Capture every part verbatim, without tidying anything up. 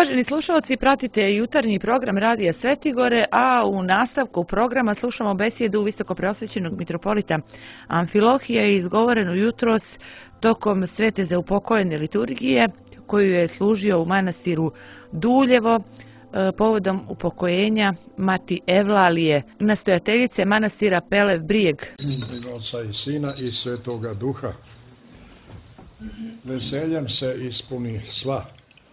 Uvaženi slušalci, pratite jutarnji program Radija Svetigore, a u nastavku programa slušamo besjedu visokopreosvećenog mitropolita Amfilohija izgovorenu jutros tokom svete za upokojene liturgije koju je služio u manastiru Duljevo povodom upokojenja mati Evlalije, nastojateljice manastira Pelev Brijeg. Oca i Sina i Svetoga Duha. Veseljem se ispuni sva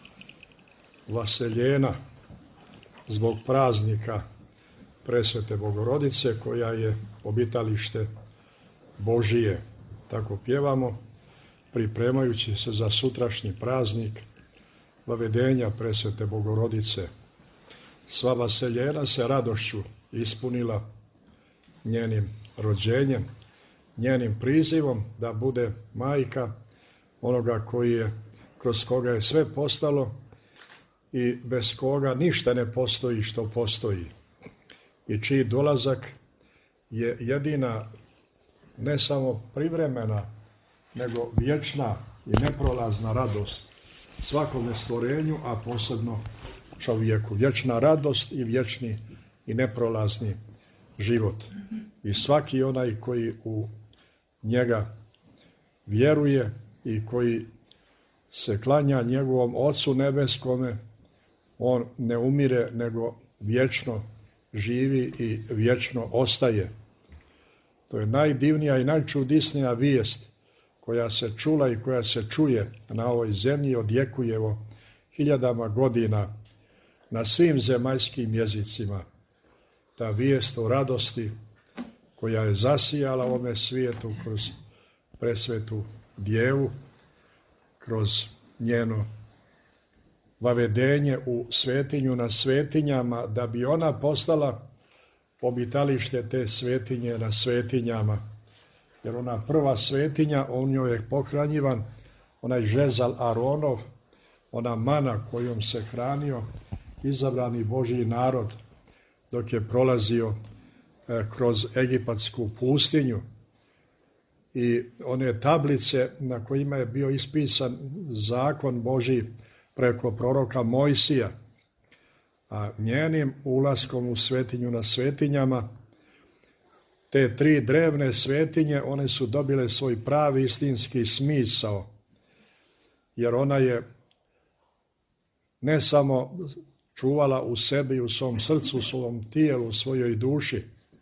vaseljena zbog praznika Presvete Bogorodice koja je obitalište Božije. Tako pjevamo pripremajući se za sutrašnji praznik Vavedenja Presvete Bogorodice. Sva vaseljena se radošću ispunila njenim rođenjem, njenim prizivom da bude majka onoga koji je, kroz koga je sve postalo i bez koga ništa ne postoji što postoji. I čiji dolazak je jedina ne samo privremena, nego vječna i neprolazna radost svakome stvorenju, a posebno čovjeku. Vječna radost i vječni i neprolazni život. I svaki onaj koji u njega vjeruje i koji se klanja njegovom Ocu nebeskome, on ne umire, nego vječno živi i vječno ostaje. To je najdivnija i najčudisnija vijest koja se čula i koja se čuje na ovoj zemlji, odjekuje evo hiljadama godina na svim zemaljskim jezicima. Ta vijest o radosti koja je zasijala ovome svijetu kroz presvetu Djevu, kroz njeno vavedenje u svetinju na svetinjama, da bi ona postala obitalište te svetinje na svetinjama. Jer ona prva svetinja, on njoj je pohranjivan, onaj žezal Aronov, ona mana kojom se hranio izabrani Božji narod dok je prolazio kroz egipatsku pustinju. I one tablice na kojima je bio ispisan zakon Božji preko proroka Mojsija, a njenim ulaskom u svetinju na svetinjama, te tri drevne svetinje, one su dobile svoj pravi istinski smisao, jer ona je ne samo čuvala u sebi, u svom srcu, u svom tijelu, u svojoj duši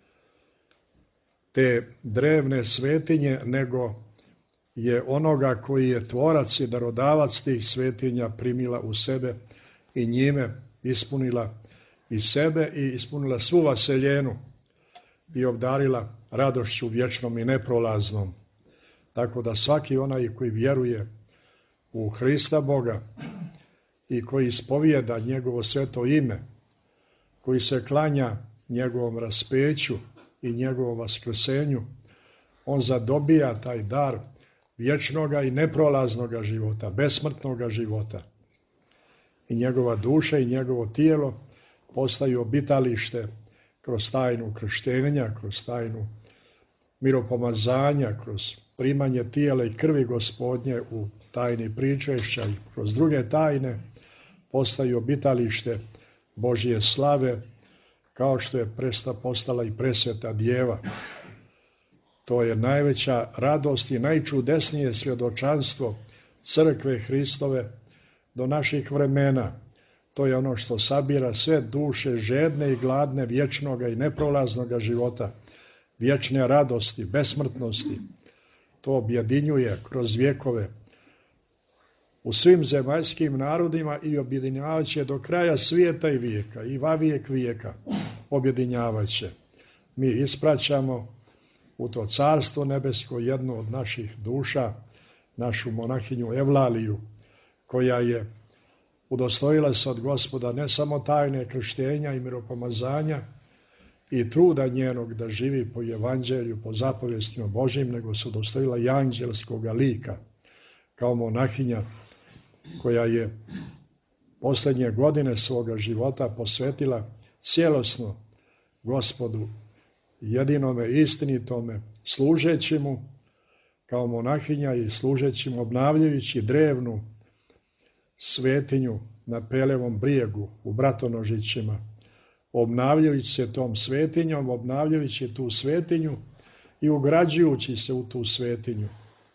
te drevne svetinje, nego je onoga koji je tvorac i darodavac tih svetinja primila u sebe i njime ispunila i sebe i ispunila svu vaseljenu i obdarila radošću vječnom i neprolaznom. Tako da svaki onaj koji vjeruje u Hrista Boga i koji ispovijeda njegovo sveto ime, koji se klanja njegovom raspeću i njegovom vaskrsenju, on zadobija taj dar vječnoga i neprolaznoga života, besmrtnoga života. I njegova duša i njegovo tijelo postaju obitalište kroz tajnu krštenja, kroz tajnu miropomazanja, kroz primanje tijela i krvi Gospodnje u tajni pričešća i kroz druge tajne postaju obitalište Božje slave, kao što je presta postala i presveta Djeva. To je najveća radost i najčudesnije svjedočanstvo crkve Hristove do naših vremena. To je ono što sabira sve duše žedne i gladne vječnoga i neprolaznoga života, vječne radosti, besmrtnosti. To objedinjuje kroz vjekove u svim zemaljskim narodima i objedinjavaće do kraja svijeta i vijeka, i vavijek vijeka objedinjavaće. Mi ispraćamo u to carstvo nebesko jednu od naših duša, našu monahinju Evlaliju, koja je udostojila se od Gospoda ne samo tajne krštenja i miropomazanja i truda njenog da živi po evanđelju, po zapovjestima Božjim, nego se udostojila i anđelskoga lika, kao monahinja koja je posljednje godine svoga života posvetila cijelosno Gospodu jedinome istinitome, služeći mu kao monahinja i služeći mu, obnavljajući drevnu svetinju na Pelevom brijegu u Bratonožićima, obnavljajući se tom svetinjom, obnavljajući tu svetinju i ugrađujući se u tu svetinju,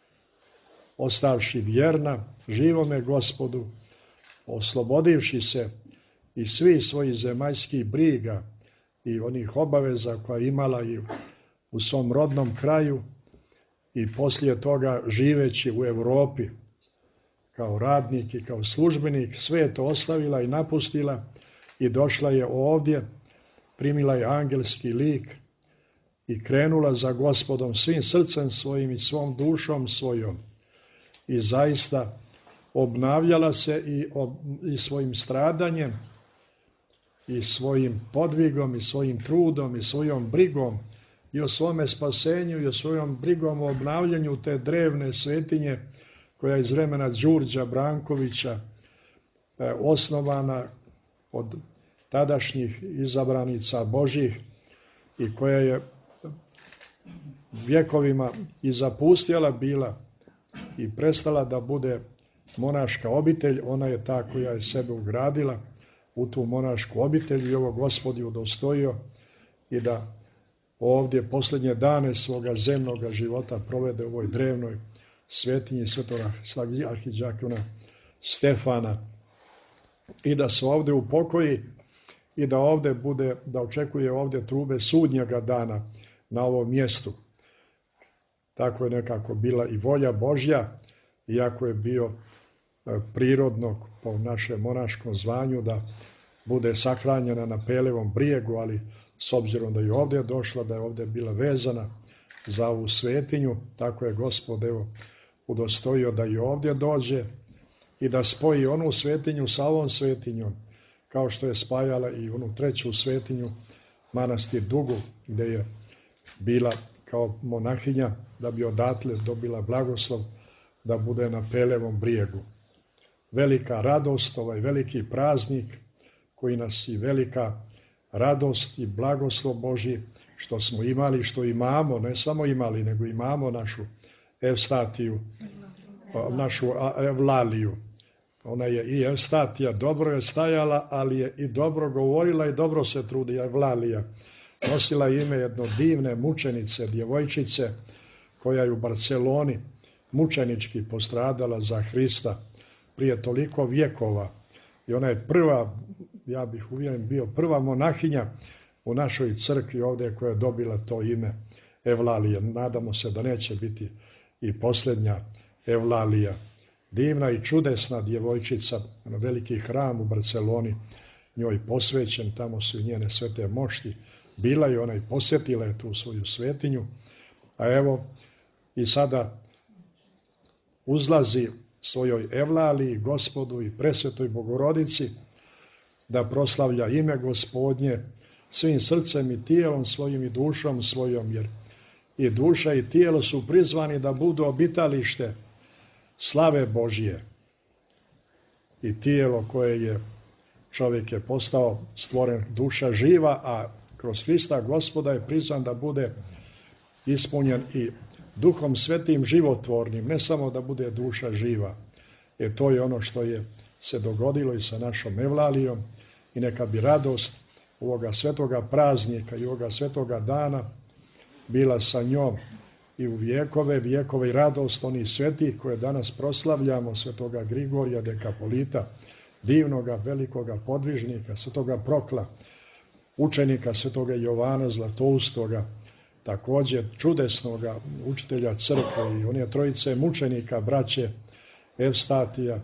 ostavši vjerna živome Gospodu, oslobodivši se i svih svojih zemaljskih briga i onih obaveza koja imala i u svom rodnom kraju i poslije toga živeći u Europi kao radnik i kao službenik, sve je to ostavila i napustila i došla je ovdje, primila je angelski lik i krenula za Gospodom svim srcem svojim i svom dušom svojom. I zaista obnavljala se i, ob, i svojim stradanjem i svojim podvigom i svojim trudom i svojom brigom i o svome spasenju i o svojom brigom o obnavljanju te drevne svetinje koja je iz vremena Đurđa Brankovića e, osnovana od tadašnjih izabranica Božjih i koja je vjekovima i zapustjela bila i prestala da bude monaška obitelj. Ona je ta koja je sebe ugradila u tu monašku obitelj i ovo Gospod je udostojio i da ovdje posljednje dane svoga zemnog života provede u ovoj drevnoj svetinji svetoga arhidžakona Stefana i da se ovdje upokoji i da ovdje bude, da očekuje ovdje trube sudnjega dana na ovom mjestu. Tako je nekako bila i volja Božja, iako je bio prirodno po našem monaškom zvanju da bude sahranjena na Pelevom brijegu, ali s obzirom da je ovdje došla, da je ovdje bila vezana za ovu svetinju, tako je Gospod evo udostojio da i ovdje dođe i da spoji onu svetinju sa ovom svetinjom, kao što je spajala i onu treću svetinju, manastir Dugu, gdje je bila kao monahinja, da bi odatle dobila blagoslov da bude na Pelevom brijegu. Velika radost, ovaj veliki praznik koji nas i velika radost i blagoslov Božji što smo imali, što imamo, ne samo imali, nego imamo našu Evstatiju, našu Evlaliju. Ona je i Evstatija, dobro je stajala, ali je i dobro govorila i dobro se trudi, Evlalija. Nosila ime jedno divne mučenice, djevojčice, koja je u Barceloni mučenički postradala za Hrista prije toliko vjekova. I ona je prva, ja bih uvjeren bio, prva monahinja u našoj crkvi ovdje koja je dobila to ime Evlalija. Nadamo se da neće biti i posljednja Evlalija. Divna i čudesna djevojčica, na veliki hram u Barceloni, njoj posvećen, tamo su njene svete mošti. Bila je ona i posjetila je tu svoju svetinju, a evo i sada uzlazi svojoj Evlaliji, Gospodu i presvetoj Bogorodici da proslavlja ime Gospodnje svim srcem i tijelom svojim i dušom svojom, jer i duša i tijelo su prizvani da budu obitalište slave Božje. I tijelo koje je, čovjek je postao stvoren, duša živa, a kroz Hrista Gospoda je prizvan da bude ispunjen i Duhom Svetim životvornim, ne samo da bude duša živa. Jer to je ono što je se dogodilo i sa našom Evlalijom i neka bi radost ovoga svetoga praznika i ovoga svetoga dana bila sa njom i u vjekove, vjekove i radost onih svetih koje danas proslavljamo, svetoga Grigorija Dekapolita, divnoga, velikoga podvižnika, svetoga Prokla, učenika svetoga Jovana Zlatoustoga, također čudesnoga učitelja crkve i one trojice mučenika, braće Evstatija,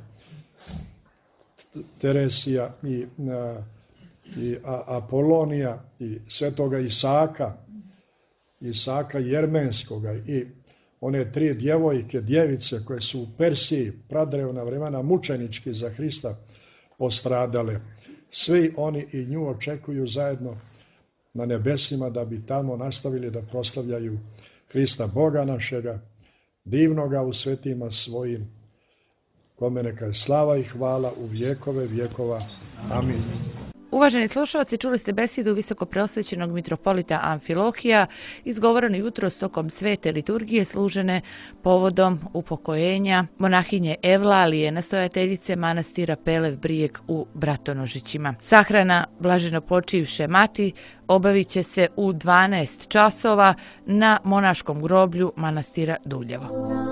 Teresija i, a, i a, Apolonija i svetoga Isaka, Isaka Jermenskoga i one tri djevojke, djevice koje su u Persiji pradrevna vremena mučenički za Hrista postradale. Svi oni i nju očekuju zajedno na nebesima da bi tamo nastavili da proslavljaju Hrista Boga našega, divnoga u svetima svojim, kome neka je slava i hvala u vjekove vjekova. Amin. U Uvaženi slušalci, čuli ste besedu visokopreosvećenog mitropolita Amfilohija, izgovorenu jutros tokom svete liturgije služene povodom upokojenja monahinje Evlalije, nastojateljice manastira Pelev Brijeg u Bratonožićima. Sahrana blaženo počivše mati obavit će se u dvanaest časova na monaškom groblju manastira Duljevo.